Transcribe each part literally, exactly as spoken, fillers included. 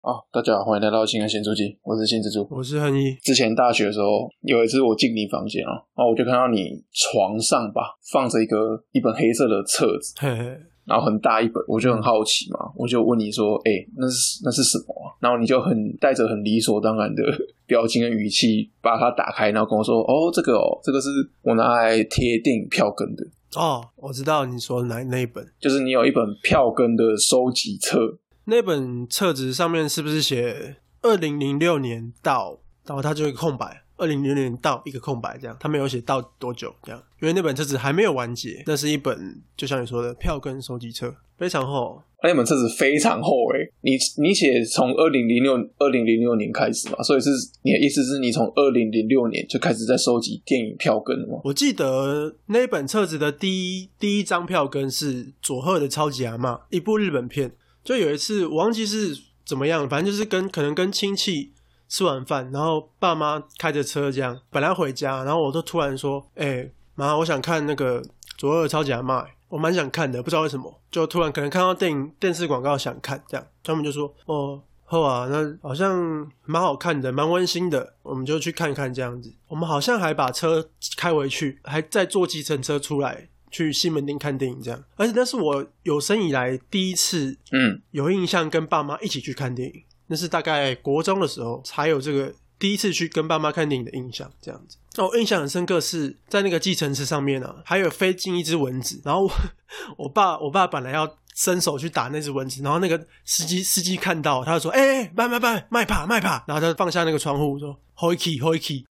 啊，大家好，欢迎来到新的咸猪鸡，我是新蜘蛛， 我是亨一。 之前大学的时候，有一次我进你房间啊，然后我就看到你床上吧放着一个一本黑色的册子， 嘿嘿， 然后很大一本，我就很好奇嘛，我就问你说，哎、欸，那是那是什么啊？然后你就很带着很理所当然的表情跟语气把它打开，然后跟我说，哦，这个哦，这个是我拿来贴电影票根的。 哦，我知道你说哪那一本， 就是你有一本票根的收集册。 那本册子上面是不是写二零零六年到，然后它就一个空白，二零零六年到一个空白这样，它没有写到多久这样，因为那本册子还没有完结，那是一本就像你说的票根收集册，非常厚。 那本册子非常厚诶、欸，你你写从二零零六年开始嘛，所以是你的意思是你从二零零六年就开始在收集电影票根了吗？ 我记得那本册子的第一第一张票根是佐贺的超级阿嬷，一部日本片。就有一次我忘记是怎么样，反正就是跟可能跟亲戚吃完饭，然后爸妈开着车这样本来回家，然后我就突然说，哎妈，我想看那个佐贺的超级阿嬷，我蛮想看的，不知道为什么就突然可能看到电影电视广告想看这样，他们就说哦好啊，那好像蛮好看的，蛮温馨的，我们就去看看这样子。我们好像还把车开回去，还再坐计程车出来去西门町看电影这样。而且那是我有生以来第一次嗯有印象跟爸妈一起去看电影，那是大概国中的时候才有这个第一次去跟爸妈看电影的印象这样子。那我印象很深刻是在那个计程车上面啊，还有飞进一只蚊子，然后 我, 我爸我爸本来要伸手去打那只蚊子，然后那个司机司机看到他就说，哎哎，慢慢慢慢怕慢怕，然后他放下那个窗户说 Hoi Ki Hoi Ki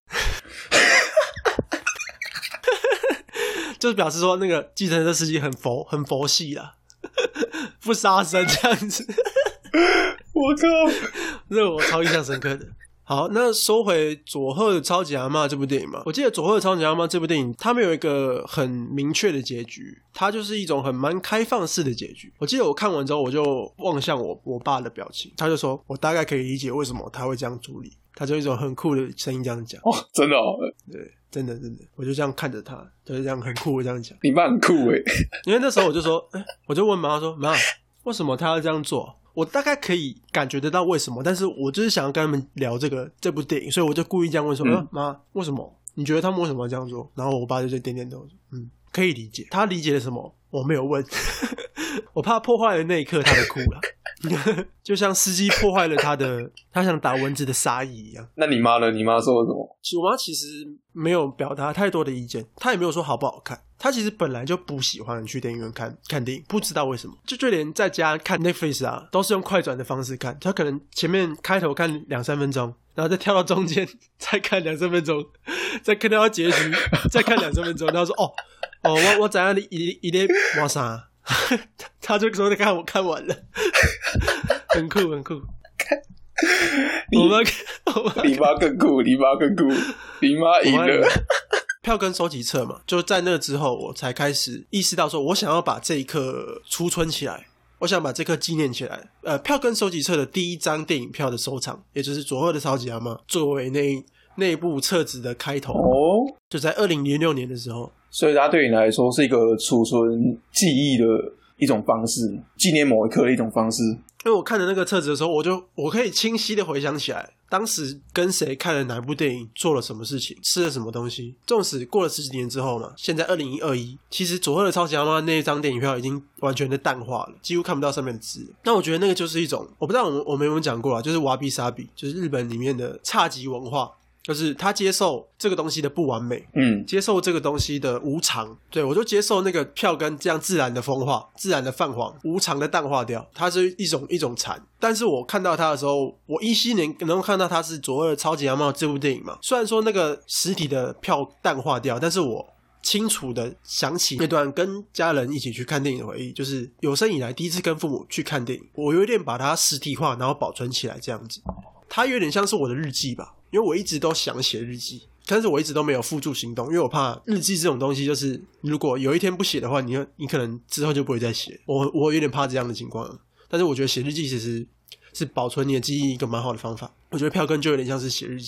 就是表示说那个计程车司机很佛很佛系啦，不杀生这样子。 我靠， 这个我超印象深刻的。好，那说回佐贺的超级阿嬷这部电影嘛，我记得佐贺的超级阿嬷这部电影它没有一个很明确的结局，它就是一种很蛮开放式的结局。我记得我看完之后我就望向我我爸的表情，他就说我大概可以理解为什么他会这样处理，他就一种很酷的声音这样讲。 哦，真的哦， 对，真的真的，我就这样看着他，就是这样很酷的这样讲。 你爸很酷耶， 因为那时候我就说、欸、我就问妈说，妈，为什么他要这样做？我大概可以感觉得到为什么，但是我就是想要跟他们聊这个这部电影，所以我就故意这样问说，嗯，妈、呃，为什么？你觉得他们为什么要这样做？然后我爸就在点点头，嗯，可以理解。他理解了什么？我没有问，我怕破坏了那一刻他的哭了。就像司机破坏了他的他想打蚊子的杀意一样。 那你妈呢？你妈说了什么？ 其实我妈其实没有表达太多的意见，她也没有说好不好看，她其实本来就不喜欢去电影院看看电影，不知道为什么，就就连在家看 Netflix 啊都是用快转的方式看，她可能前面开头看两三分钟，然后再跳到中间再看两三分钟，再看到结局再看两三分钟，然后说哦哦我我知道你你在玩啥，他就说看我看完了，很酷很酷。 你妈你妈更酷，你妈更酷，你妈赢了。 票根收集册嘛，就在那之后我才开始意识到说我想要把这一刻储存起来，我想把这刻纪念起来。呃，票根收集册的第一张电影票的收藏，也就是佐贺的超级阿嬷作为那那一部册子的开头，哦，就在二零零六年的时候。 所以它对你来说是一个储存记忆的一种方式，纪念某一刻的一种方式。 因为我看的那个册子的时候，我就我可以清晰的回想起来当时跟谁看了哪部电影，做了什么事情，吃了什么东西。纵使过了十几年之后嘛，现在二零二一，其实佐贺的超级阿嬷那一张电影票已经完全的淡化了，几乎看不到上面的字。那我觉得那个就是一种，我不知道我们我们有没有讲过啊，就是瓦比萨比，就是日本里面的侘寂文化，就是他接受这个东西的不完美，嗯，接受这个东西的无常。对，我就接受那个票根这样自然的风化，自然的泛黄，无常的淡化掉，它是一种一种禅。但是我看到它的时候，我依稀能能够看到它是佐贺的超级阿嬷这部电影嘛。虽然说那个实体的票淡化掉，但是我清楚的想起那段跟家人一起去看电影的回忆，就是有生以来第一次跟父母去看电影，我有点把它实体化，然后保存起来这样子。它有点像是我的日记吧，因为我一直都想写日记，但是我一直都没有付诸行动，因为我怕日记这种东西就是如果有一天不写的话，你你可能之后就不会再写，我我有点怕这样的情况。但是我觉得写日记其实是保存你的记忆一个蛮好的方法，我觉得票根就有点像是写日记，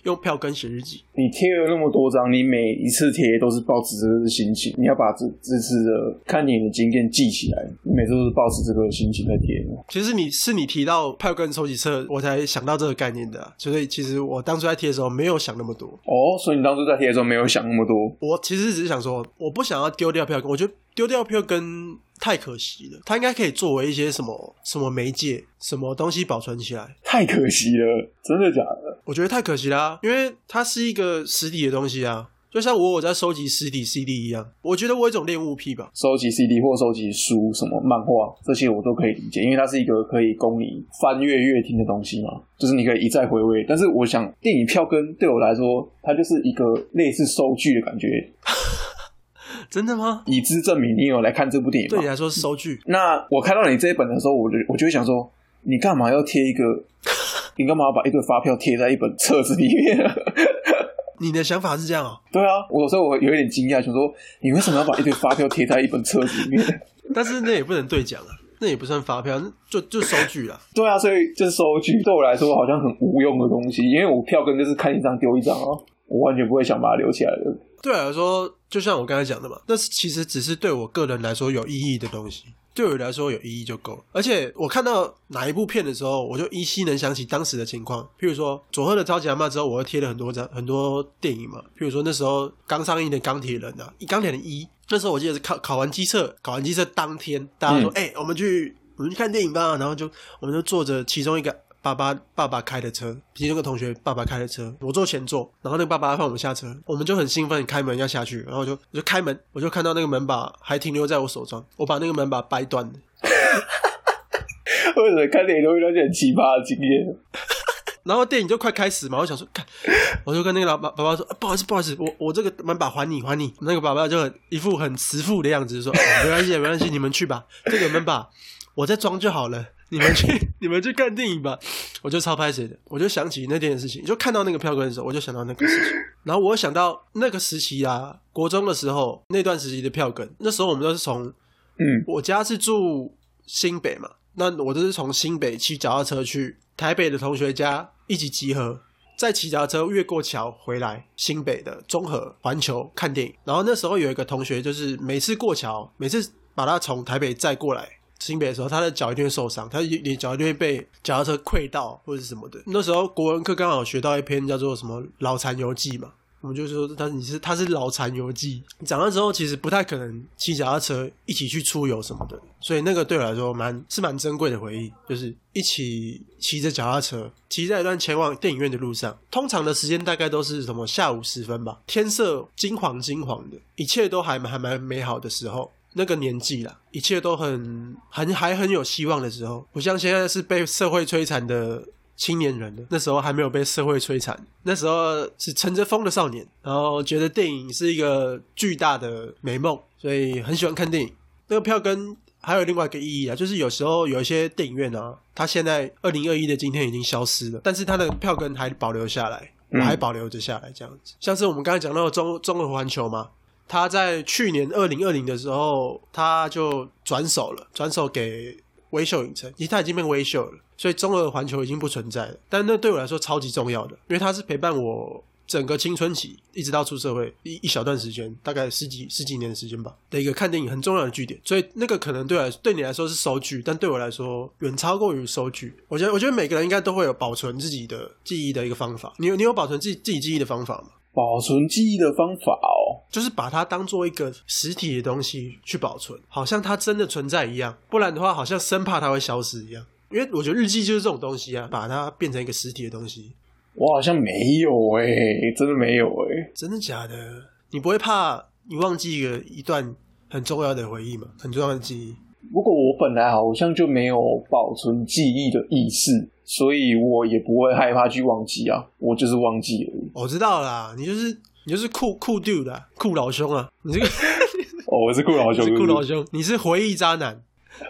用票根写日记。 你贴了那么多张，你每一次贴都是抱持这个心情，你要把这这次的看电影的经验记起来，你每次都是抱持这个心情在贴。 其实你是你提到票根收集册，我才想到这个概念的、啊，所以其实我当初在贴的时候没有想那么多。 哦，所以你当初在贴的时候没有想那么多。 我其实只是想说，我不想要丢掉票根，我觉得丢掉票根太可惜了，它应该可以作为一些什么什么媒介，什么东西保存起来。 太可惜了，真的假的？ 我觉得太可惜啦、啊，因为它是一个实体的东西啊。就像我有在收集实体 C D 一样，我觉得我有一种恋物癖吧。 收集 C D 或收集书、什么漫画这些我都可以理解，因为它是一个可以供你翻阅阅听的东西嘛，就是你可以一再回味。但是我想电影票根对我来说，它就是一个类似收据的感觉。 真的吗？ 以资证明你有来看这部电影吗？ 对你来说是收据。 那我看到你这一本的时候，我就我就会想说，你干嘛要贴一个？你干嘛要把一堆发票贴在一本册子里面？ 你的想法是这样哦？ 对啊，我所以我有一点惊讶，想说你为什么要把一堆发票贴在一本册子里面？ 但是那也不能兑奖啊，那也不算发票，就就收据啦。 对啊，所以就是收据，对我来说好像很无用的东西，因为我票根就是看一张丢一张啊，我完全不会想把它留起来的。 对我来说，就像我刚才讲的嘛，那其实只是对我个人来说有意义的东西。对我来说有意义就够了，而且我看到哪一部片的时候，我就依稀能想起当时的情况。譬如说佐贺的超级阿嬷之后，我又贴了很多张很多电影嘛，譬如说那时候刚上映的钢铁人啊，钢铁人一，那时候我记得是考考完机测，考完机测当天，大家说，哎、嗯欸，我们去我们去看电影吧，然后就我们就坐着其中一个爸爸爸爸开的车，其中一个同学爸爸开的车，我坐前座，然后那个爸爸放我们下车，我们就很兴奋开门要下去，然后我就我就开门，我就看到那个门把还停留在我手上，我把那个门把掰断了。 为什么看电影都会有点奇葩的经验？ 然后电影就快开始嘛，我想说，看，我就跟那个老爸爸爸说、啊，不好意思，不好意思，我我这个门把还你，还你。那个爸爸就很一副很慈父的样子，说、哦、没关系，没关系，你们去吧，这个门把我再装就好了，你们去，你们去看电影吧。我就超拍谁的，我就想起那天的事情，就看到那个票根的时候，我就想到那个事情。然后我想到那个时期啊，国中的时候那段时期的票根，那时候我们都是从， 嗯， 我家是住新北嘛。那我就是从新北骑脚踏车去台北的同学家一起集合，再骑脚踏车越过桥回来新北的中和环球看电影。然后那时候有一个同学，就是每次过桥，每次把他从台北载过来新北的时候，他的脚一定会受伤，他的脚一定会被脚踏车溃到或者是什么的。那时候国文课刚好学到一篇叫做什么老残游记嘛，我们就说他你是他是老残游记。长大之后其实不太可能骑脚踏车一起去出游什么的，所以那个对我来说蛮是蛮珍贵的回忆，就是一起骑着脚踏车骑在一段前往电影院的路上，通常的时间大概都是什么下午时分吧，天色金黄金黄的，一切都还还蛮美好的时候。那个年纪啦，一切都很很还很有希望的时候，不像现在是被社会摧残的青年人的，那时候还没有被社会摧残，那时候是乘着风的少年，然后觉得电影是一个巨大的美梦，所以很喜欢看电影。那个票根还有另外一个意义啊，就是有时候有一些电影院啊，它现在二零二一的今天已经消失了，但是它的票根还保留下来，我还保留着下来这样子。像是我们刚才讲到的中中和环球嘛，他在去年二零二零的时候他就转手了，转手给微秀影城，其实他已经变微秀了，所以中和环球已经不存在了。但那对我来说超级重要的，因为它是陪伴我整个青春期一直到出社会 一, 一小段时间，大概十几十几年的时间吧的一个看电影很重要的据点。所以那个可能对我来对你来说是收据，但对我来说远超过于收据。我觉得我觉得每个人应该都会有保存自己的记忆的一个方法。你有你有保存自己自己记忆的方法吗？ 保存记忆的方法哦， 就是把它当做一个实体的东西去保存，好像它真的存在一样，不然的话好像生怕它会消失一样。因为我觉得日记就是这种东西啊，把它变成一个实体的东西。 我好像没有诶、欸、真的没有诶、欸、 真的假的？你不会怕你忘记一个一段很重要的回忆吗？很重要的记忆。 不过我本来好像就没有保存记忆的意识，所以我也不会害怕去忘记啊，我就是忘记而已。 我知道啦，你就是你就是酷酷 dude 啦，酷老兄啊，你这个哦，我是酷老兄， 你是酷老兄，你是回忆渣男，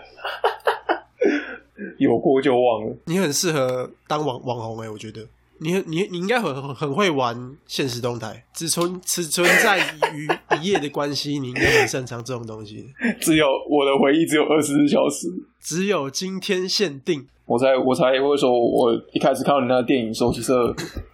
有过就忘了。 你很适合当网网红诶、欸，我觉得你你你应该很很会玩现实动态，只存只存在于一夜的关系，你应该很擅长这种东西。 只有我的回忆只有二十四小时， 只有今天限定。 我才我才会说，我一开始看到你那个电影收集册，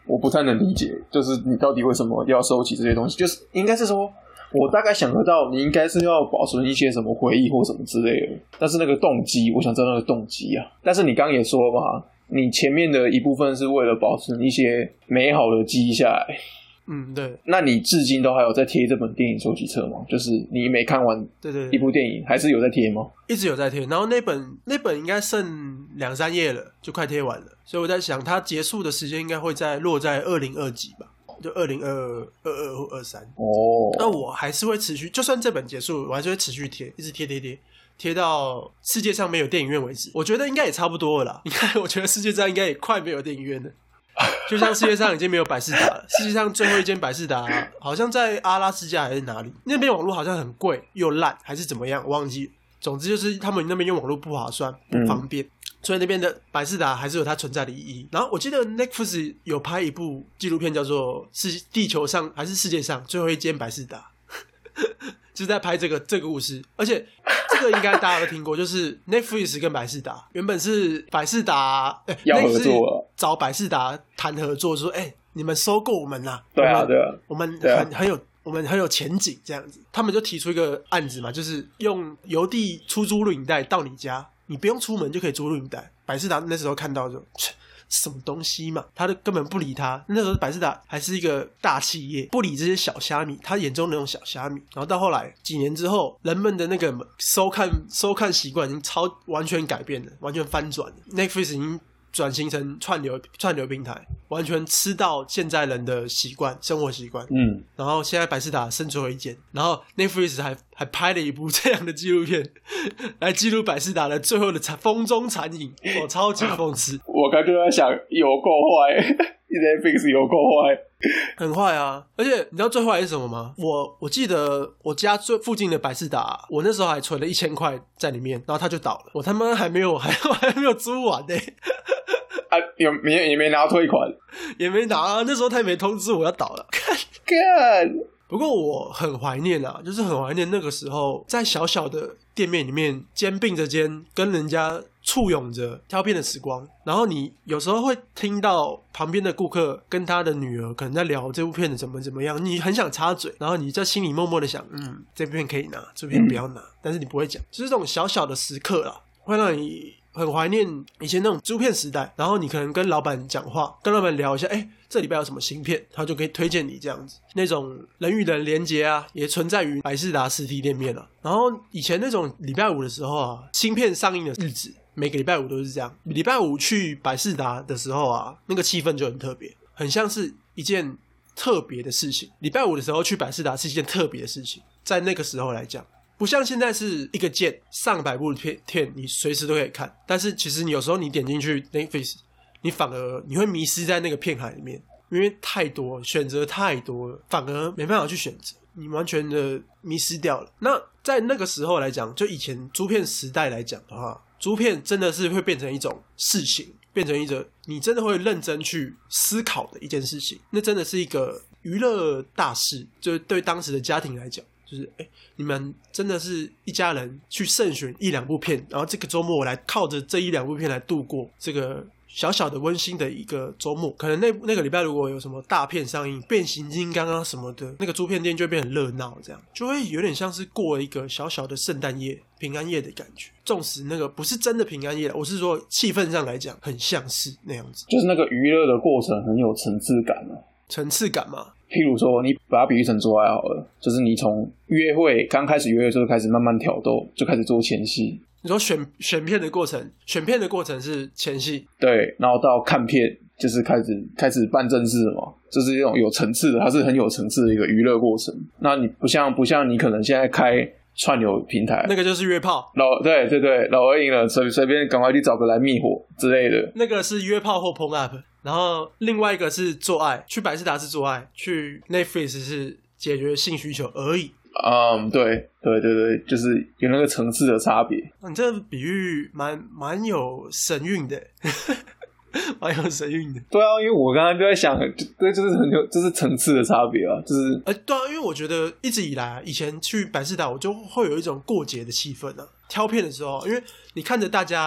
我不太能理解，就是你到底为什么要收集这些东西？就是应该是说，我大概想得到，你应该是要保存一些什么回忆或什么之类的。但是那个动机，我想知道那个动机啊。但是你刚刚也说了嘛，你前面的一部分是为了保存一些美好的记忆下来。 嗯，对。 那你至今都还有在贴这本电影收集册吗？就是你没看完对对一部电影，还是有在贴吗？ 一直有在贴，然后那本那本应该剩两三页了，就快贴完了。所以我在想，它结束的时间应该会在落在二零二几吧，就二零二二二或二三。 哦， 那我还是会持续，就算这本结束，我还是会持续贴，一直贴贴贴。贴到世界上没有电影院为止，我觉得应该也差不多了啦。你看，我觉得世界上应该也快没有电影院了。就像世界上已经没有百视达了，世界上最后一间百视达好像在阿拉斯加还是哪里，那边网络好像很贵又烂还是怎么样，我忘记了。总之就是他们那边用网络不划算不方便、嗯、所以那边的百视达还是有它存在的意义。然后我记得 Netflix 有拍一部纪录片叫做是地球上还是世界上最后一间百视达就是在拍这个这个故事，而且这个应该大家都听过，就是 Netflix 跟百视达原本是百视达、欸、 要合作了， 找百视达谈合作，说哎、欸，你们收购我们啦， 对啊对啊， 我们很、啊、很有我们很有前景这样子。他们就提出一个案子嘛，就是用邮递出租录影带到你家，你不用出门就可以租录影带。百视达那时候看到就什么东西嘛，他根本不理他。那时候百视达还是一个大企业，不理这些小虾米，他眼中那种小虾米。然后到后来几年之后，人们的那个收看收看习惯已经超完全改变了，完全翻转了。Netflix 已经转型成串流串流平台，完全吃到现在人的习惯生活习惯。嗯，然后现在百视达剩最后一间，然后 Netflix 还还拍了一部这样的纪录片来记录百视达的最后的风中残影。我超级讽刺。 我刚刚在想有够坏Netflix 有够坏， 很坏啊！而且你知道最坏是什么吗？我我记得我家最附近的百视达，我那时候还存了一千块在里面，然后它就倒了。我他妈还没有还还没有租完呢、欸。 啊，有也也没拿退款， 也没拿啊！那时候他也没通知我要倒了，看看。 不过我很怀念啊，就是很怀念那个时候在小小的店面里面肩并着肩跟人家簇拥着挑片的时光。然后你有时候会听到旁边的顾客跟他的女儿可能在聊这部片的怎么怎么样，你很想插嘴，然后你在心里默默的想，嗯，这部片可以拿，这部片不要拿、嗯、但是你不会讲，就是这种小小的时刻啦，会让你很怀念以前那种租片时代。然后你可能跟老板讲话，跟老板聊一下，哎，这礼拜有什么新片，他就可以推荐你这样子。那种人与人连结啊，也存在于百视达实体店面了、啊。然后以前那种礼拜五的时候啊，新片上映的日子，每个礼拜五都是这样。礼拜五去百视达的时候啊，那个气氛就很特别，很像是一件特别的事情。礼拜五的时候去百视达是一件特别的事情，在那个时候来讲。不像现在是一个键上百部片片你随时都可以看，但是其实你有时候你点进去 Netflix， 你反而你会迷失在那个片海里面，因为太多选择太多了，反而没办法去选择，你完全的迷失掉了。那在那个时候来讲，就以前租片时代来讲的话，租片真的是会变成一种事情，变成一种你真的会认真去思考的一件事情，那真的是一个娱乐大事，就是对当时的家庭来讲，就是哎，你们真的是一家人去慎选一两部片，然后这个周末我来靠着这一两部片来度过这个小小的温馨的一个周末。可能那那个礼拜如果有什么大片上映，变形金刚啊什么的，那个租片店就会变很热闹，这样就会有点像是过了一个小小的圣诞夜平安夜的感觉。纵使那个不是真的平安夜，我是说气氛上来讲很像是那样子， 就是那个娱乐的过程很有层次感啊。 层次感嘛， 譬如说你把它比喻成做爱好了，就是你从约会刚开始约会的时候开始慢慢挑逗，就开始做前戏。 你说选选片的过程，选片的过程是前戏， 对，然后到看片就是开始开始办正事嘛，就是一种有层次的，它是很有层次的一个娱乐过程。那你不像不像你可能现在开串流平台， 那个就是约炮， 老对对对，老二赢了，随随便赶快去找个来灭火之类的， 那个是约炮或 porn up。然后另外一个是做爱，去百视达是做爱，去 Netflix 是解决性需求而已。 嗯，对对对对，就是有那个层次的差别。 你这个比喻蛮蛮有神韵的，蛮有神韵的。 对啊，因为我刚刚就在想，对，就是很有，就是层次的差别啊，就是。 呃，对啊，因为我觉得一直以来啊，以前去百视达，我就会有一种过节的气氛啊。挑片的时候，因为你看着大家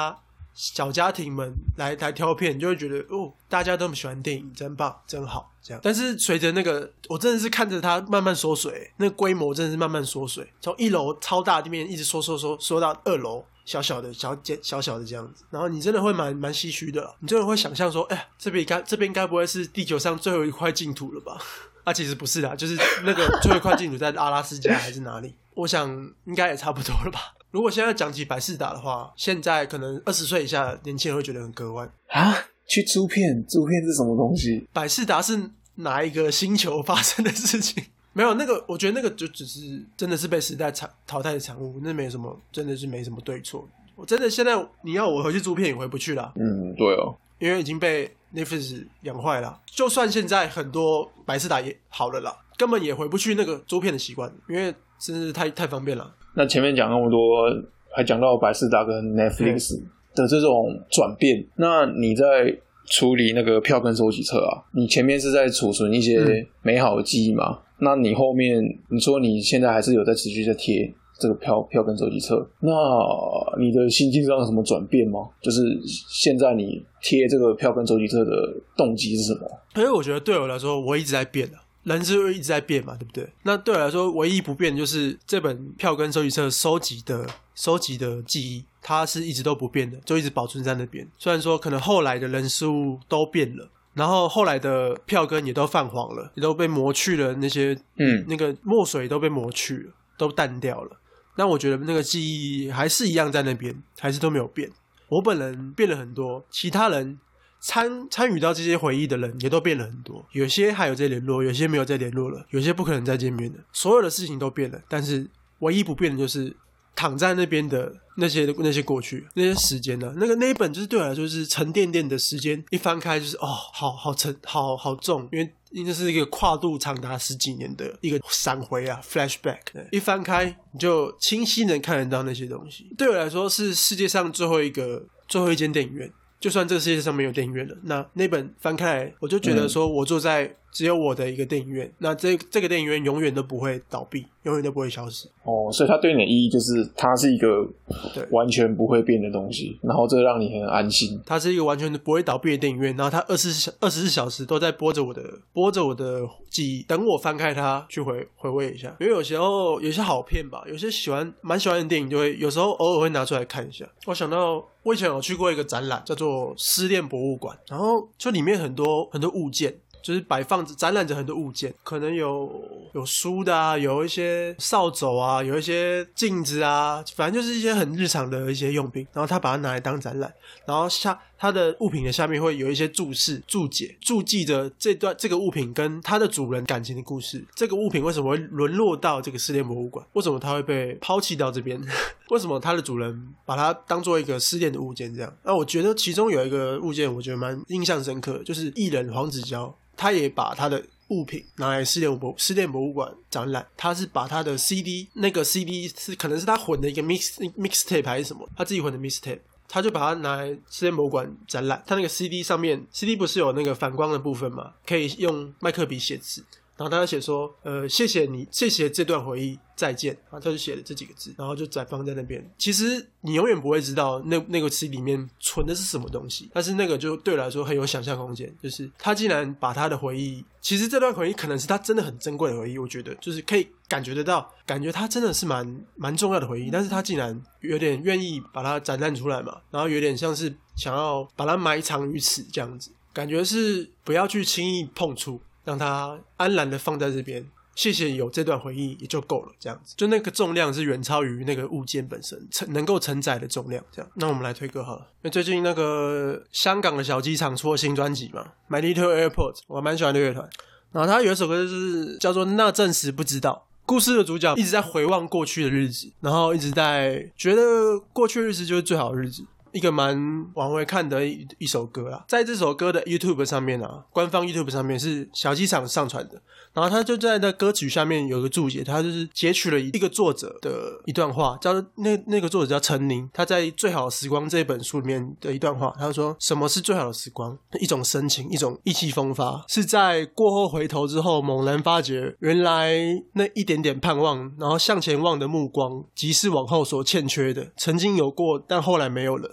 小家庭们来来挑片，你就会觉得哦，大家都喜欢电影，真棒，真好，这样。但是随着那个，我真的是看着它慢慢缩水，那个规模真的是慢慢缩水，从一楼超大的地面一直缩缩缩缩到二楼。小小的小小小的这样子，然后你真的会蛮蛮唏嘘的啦，你真的会想象说，哎呀，这边该这边该不会是地球上最后一块净土了吧？啊，其实不是啦，就是那个最后一块净土在阿拉斯加还是哪里？我想应该也差不多了吧。如果现在讲起百视达的话，现在可能二十岁以下的年轻人会觉得很割腕啊。去租片，租片是什么东西？ 百视达是哪一个星球发生的事情？没有那个，我觉得那个就只是真的是被时代淘汰的产物，那没什么，真的是没什么对错。我真的现在你要我回去租片也回不去啦。 嗯，对哦， 因为已经被 Netflix 养坏了。就算现在很多百视达也好了啦，根本也回不去那个租片的习惯，因为真是太太方便了。 那前面讲那么多，还讲到百视达跟 Netflix 的这种转变，那你在处理那个票根收集册啊，你前面是在储存一些美好的记忆嘛？嗯，那你后面你说你现在还是有在持续在贴这个票票根收集册，那你的心境上有什么转变吗？就是现在你贴这个票根收集册的动机是什么？ 因为我觉得对我来说，我一直在变啊，人是一直在变嘛，对不对？那对我来说，唯一不变就是这本票根收集册收集的收集的记忆，它是一直都不变的，就一直保存在那边。虽然说可能后来的人事物都变了。然后后来的票根也都泛黄了，也都被磨去了，那些嗯，那个墨水都被磨去了，都淡掉了。但我觉得那个记忆还是一样在那边，还是都没有变。我本人变了很多，其他人参参与到这些回忆的人也都变了很多，有些还有在联络，有些没有再联络了，有些不可能再见面了。所有的事情都变了，但是唯一不变的就是躺在那边的那些那些过去那些时间呢、啊？那个那一本就是对我来说就是沉甸甸的时间，一翻开就是哦，好好沉，好好重，因为因为这是一个跨度长达十几年的一个闪回啊 ，flashback。一翻开你就清晰能看得到那些东西。对我来说是世界上最后一个最后一间电影院。就算这个世界上没有电影院了，那那本翻开来，我就觉得说我坐在只有我的一个电影院，嗯、那这这个电影院永远都不会倒闭，永远都不会消失。 哦，所以它对你的意义就是它是一个完全不会变的东西，然后这让你很安心。 它是一个完全不会倒闭的电影院，然后它二十四二十四小时都在播着我的播着我的记忆，等我翻开它去回回味一下。因为有时候有些好片吧，有些喜欢蛮喜欢的电影，就会有时候偶尔会拿出来看一下。我想到我以前有去过一个展览，叫做失恋博物馆，然后就里面很多很多物件。就是摆放着展览着很多物件，可能有有书的啊，有一些扫帚啊，有一些镜子啊，反正就是一些很日常的一些用品，然后他把它拿来当展览，然后下它的物品的下面会有一些注释注解，注记着这段这个物品跟它的主人感情的故事，这个物品为什么会沦落到这个失恋博物馆，为什么它会被抛弃到这边为什么它的主人把它当做一个失恋的物件这样。那我觉得其中有一个物件我觉得蛮印象深刻的，就是艺人黄子佼，他也把他的物品拿来失恋博失恋博物馆展览，他是把他的 C D 那个 C D 是可能是他混的一个 mix mixtape 还是什么，他自己混的 mixtape， 他就把它拿来失恋博物馆展览。他那个 C D 上面 C D 不是有那个反光的部分嘛，可以用麦克笔写字，然后他就写说呃谢谢你，谢谢这段回忆，再见，然后他就写了这几个字，然后就摆放在那边。其实你永远不会知道那那个词里面存的是什么东西，但是那个就对我来说很有想象空间，就是他竟然把他的回忆，其实这段回忆可能是他真的很珍贵的回忆，我觉得就是可以感觉得到，感觉他真的是蛮蛮重要的回忆，但是他竟然有点愿意把它展览出来嘛，然后有点像是想要把它埋藏于此这样子，感觉是不要去轻易碰触，让它安然的放在这边，谢谢有这段回忆也就够了，这样子，就那个重量是远超于那个物件本身能够承载的重量，这样。那我们来推歌好了，因为最近那个香港的小机场出了新专辑嘛 My Little Airport， 我蛮喜欢的乐团，然后他有一首歌就是叫做那阵时不知道，故事的主角一直在回望过去的日子，然后一直在觉得过去的日子就是最好的日子，一个蛮往回看的 一, 一首歌啦。在这首歌的 YouTube 上面啊，官方 YouTube 上面是小机场上传的，然后他就在那歌曲下面有一个注解，他就是截取了一个作者的一段话，叫那那个作者叫陈宁，他在《最好的时光》这本书里面的一段话，他说什么是最好的时光，一种深情，一种意气风发，是在过后回头之后猛然发觉原来那一点点盼望然后向前望的目光即是往后所欠缺的，曾经有过但后来没有了，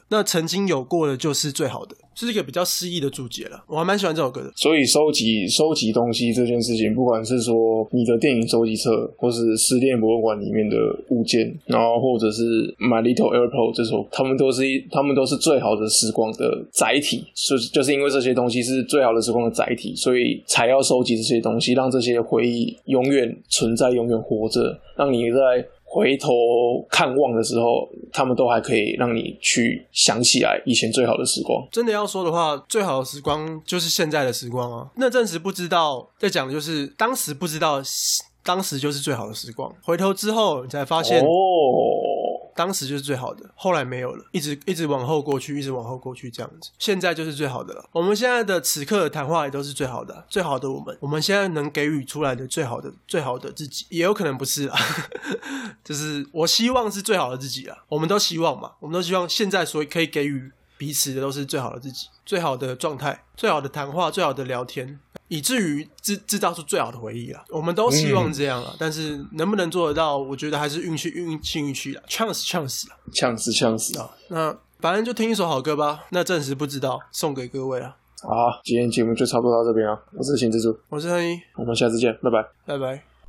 那曾经有过的就是最好的，是一个比较诗意的注解啦，我还蛮喜欢这首歌的。 所以收集收集东西这件事情，不管是说你的电影收集册，或是失恋博物馆里面的物件，然后或者是 My Little Airport 这首，他们都是他们都是最好的时光的载体，就是就是因为这些东西是最好的时光的载体，所以才要收集这些东西，让这些回忆永远存在，永远活着，让你在回头看望的时候，他们都还可以让你去想起来以前最好的时光。 真的要说的话，最好的时光就是现在的时光啊。那阵时不知道，在讲的就是当时不知道，当时就是最好的时光。回头之后，你才发现哦，当时就是最好的，后来没有了，一直一直往后过去，一直往后过去这样子。现在就是最好的了。我们现在的此刻的谈话也都是最好的，最好的我们，我们现在能给予出来的最好的最好的自己，也有可能不是啦。就是我希望是最好的自己啦，我们都希望嘛，我们都希望现在所以可以给予彼此的都是最好的自己，最好的状态，最好的谈话，最好的聊天，以至于制制造出最好的回忆啦。我们都希望这样啦、嗯、但是能不能做得到，我觉得还是运气运气运气啦 chance chance 啦 chance chance 啊。那反正就听一首好歌吧，那暂时不知道，送给各位啦。 好，今天节目就差不多到这边了。我是秦蜘蛛， 我是亨一， 我们下次见，拜拜， 拜拜。